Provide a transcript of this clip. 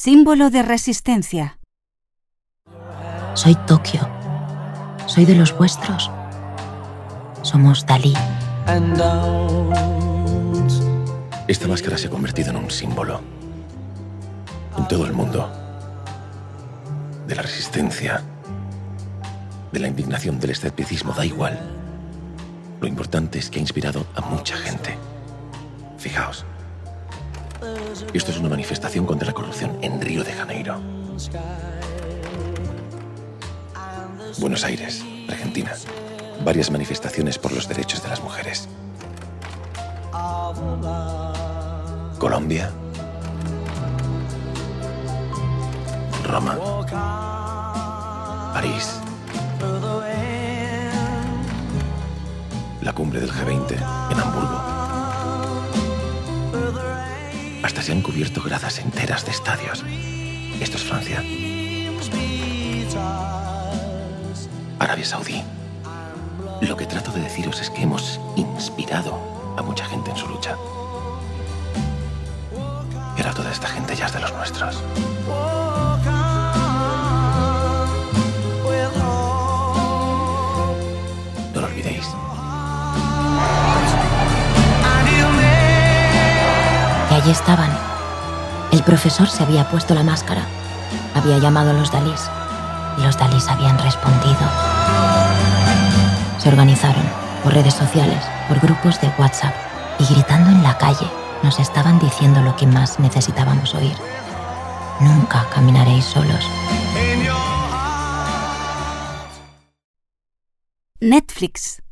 Símbolo de resistencia. Soy Tokio. Soy de los vuestros. Somos Dalí. Esta máscara se ha convertido en un símbolo. En todo el mundo. De la resistencia. De la indignación, del escepticismo, da igual. Lo importante es que ha inspirado a mucha gente. Fijaos. Esto es una manifestación contra la corrupción en Río de Janeiro. Buenos Aires, Argentina. Varias manifestaciones por los derechos de las mujeres. Colombia. Roma. París. La cumbre del G20 en Hamburgo. Hasta se han cubierto gradas enteras de estadios. Esto es Francia. Arabia Saudí. Lo que trato de deciros es que hemos inspirado a mucha gente en su lucha. Y ahora toda esta gente ya es de los nuestros. No lo olvidéis. Y allí estaban. El profesor se había puesto la máscara. Había llamado a los Dalís. Y los Dalís habían respondido. Se organizaron por redes sociales, por grupos de WhatsApp. Y gritando en la calle, nos estaban diciendo lo que más necesitábamos oír. Nunca caminaréis solos. Netflix.